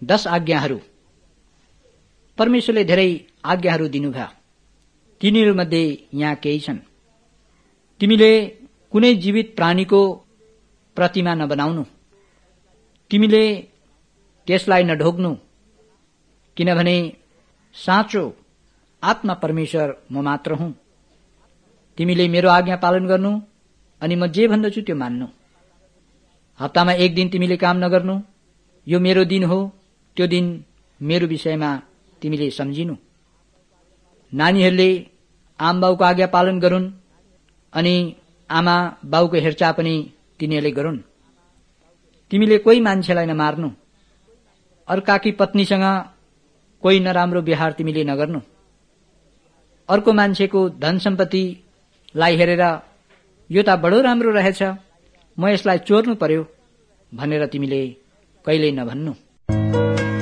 10 आज्ञाहरू। परमेश्वरले धेरै आज्ञाहरू दिनुभयो। तिनीहरूमध्ये यहाँ केही छन्। तिमीले कुनै जीवित प्राणीको प्रतिमा नबनाउनु। तिमीले त्यसलाई नढोग्नु, किनभने साँचो आत्मा परमेश्वर म मात्र हुँ। तिमीले मेरो आज्ञा पालन गर्नु अनि म जे भन्दछु त्यो मान्नु। हप्तामा एक दिन तिमीले काम नगर्नु। यो मेरो दिन हो, त्यो दिन मेरो विषयमा तिमीले सम्झिनु। नानीहरूले आमाबाउको आज्ञा पालन गरून् अनि आमा बाउको हेरचाह पनि तिनीहरूले गरून्। तिमीले कोही मान्छेलाई नमार्नु। अर्काकी पत्नीसँग कोही नराम्रो व्यवहार तिमीले नगर्नु। अर्को मान्छेको धन सम्पत्तिलाई हेरेर यो त बडो राम्रो रहेछ, म यसलाई चोर्नु पर्यो भनेर तिमीले कहिल्यै नभन्नु।